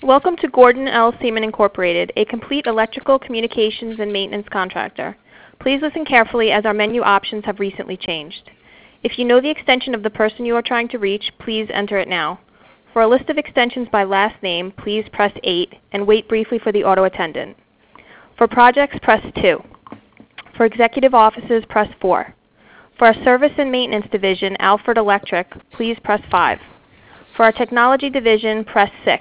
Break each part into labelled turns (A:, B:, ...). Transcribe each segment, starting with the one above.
A: Welcome to Gordon L. Seaman Incorporated, a complete electrical communications and maintenance contractor. Please listen carefully as our menu options have recently changed. If you know the extension of the person you are trying to reach, please enter it now. For a list of extensions by last name, please press 8 and wait briefly for the auto attendant. For projects, press 2. For executive offices, press 4. For our service and maintenance division, Alfred Electric, please press 5. For our technology division, press 6.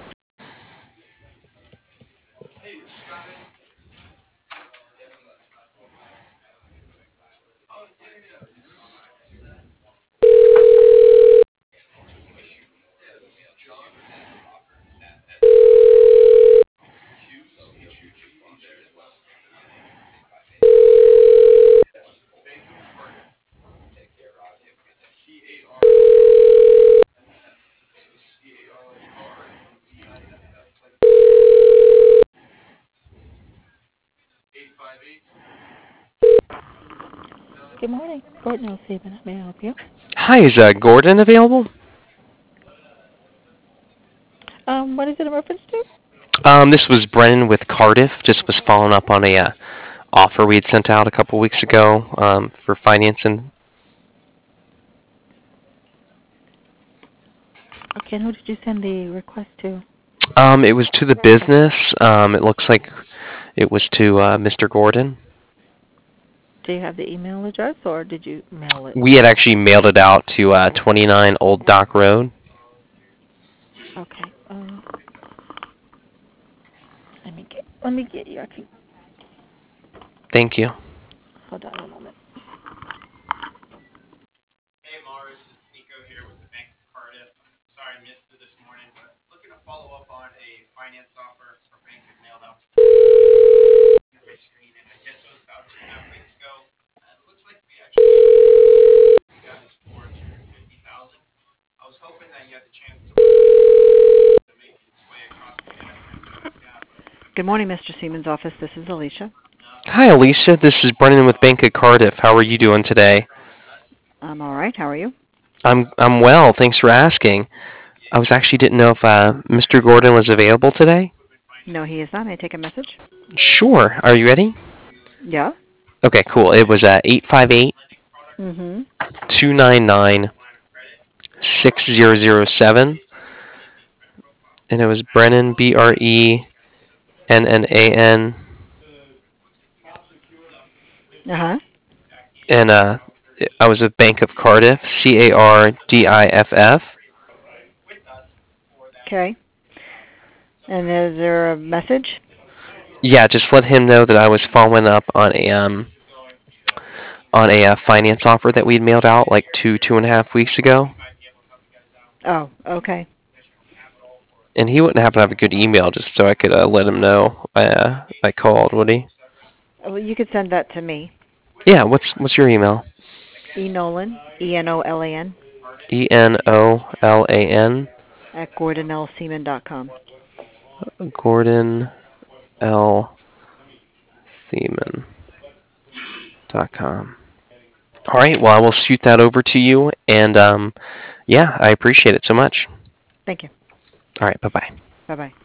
B: Good morning. Gordon L. Seaman. May I help you?
C: Hi, is Gordon available?
B: What is it in reference to?
C: This was Brennan with Cardiff. Just was following up on a offer we had sent out a couple weeks ago for financing.
B: Okay, and who did you send the request to?
C: It was to the business. It looks like it was to Mr. Gordon.
B: Do you have the email address, or did you mail it?
C: We had actually mailed it out to 29 Old Dock Road.
B: Okay. Let me get you. Okay.
C: Thank you.
B: Hold on a moment.
D: Hey, Morris, it's Nico here with the Bank of Cardiff. Sorry I missed it this morning, but looking to follow up on a finance offer our bank had mailed out to my screen, and I guess it was about 2.5 weeks ago. It looks like we actually got this for $250,000. I was hoping that you had the chance to make its way across the desk.
E: Good morning, Mr. Seaman's office. This is Alicia.
C: Hi, Alicia. This is Brennan with Bank of Cardiff. How are you doing today?
E: I'm all right. How are you?
C: I'm well. Thanks for asking. I didn't know if Mr. Gordon was available today.
E: No, he is not. May I take a message?
C: Sure. Are you ready?
E: Yeah.
C: Okay, cool. It was 858
E: Mm-hmm.
C: 299 6007, and it was Brennan, BRENNAN,
E: Uh-huh.
C: and I was with Bank of Cardiff, CARDIFF.
E: Okay. And is there a message?
C: Yeah, just let him know that I was following up on a finance offer that we'd mailed out like 2.5 weeks ago.
E: Oh, okay.
C: And he wouldn't happen to have a good email, just so I could let him know I called, would he?
E: Well, you could send that to me.
C: Yeah. What's your email?
E: Enolan, ENOLAN,
C: ENOLAN
E: at GordonLSeaman.com.
C: Gordon L. Seaman.com. All right. Well, I will shoot that over to you, and yeah, I appreciate it so much.
E: Thank you.
C: All right. Bye bye.
E: Bye-bye.